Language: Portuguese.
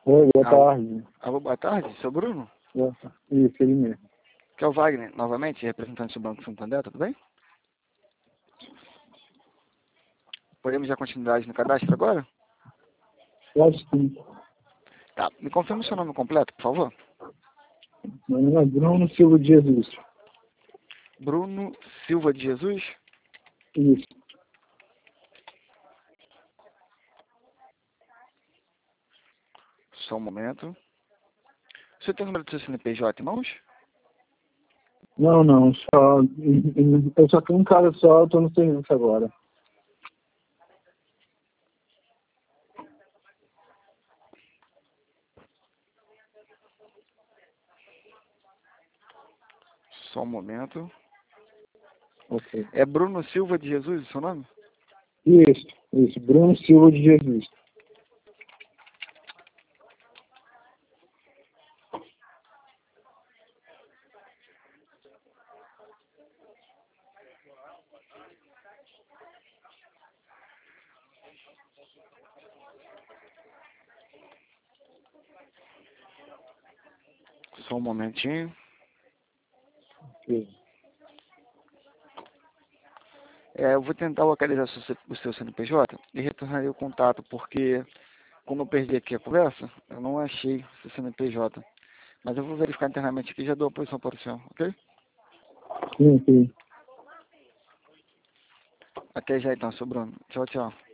Oi, boa Alô, tarde. alô, boa tarde, seu Bruno? Isso, ele mesmo. Que é o Wagner, novamente, representante do Banco Santander, tudo bem? Podemos dar continuidade no cadastro agora? Pode sim. Tá, me confirma o seu nome completo, por favor. Meu nome é Bruno Silva de Jesus. Bruno Silva de Jesus. Isso. Só um momento. Você tem o número do seu CNPJ em mãos? Não, só. Eu só tenho um cara só, eu tô no serviço agora. Só um momento. Ok. É Bruno Silva de Jesus o seu nome? Isso. Bruno Silva de Jesus. Só um momentinho. Ok. Eu vou tentar localizar o seu CNPJ e retornarei o contato, porque como eu perdi aqui a conversa, eu não achei o seu CNPJ. Mas eu vou verificar internamente aqui e já dou a posição para o senhor, ok? Sim. Até já então, seu Bruno. Tchau, tchau.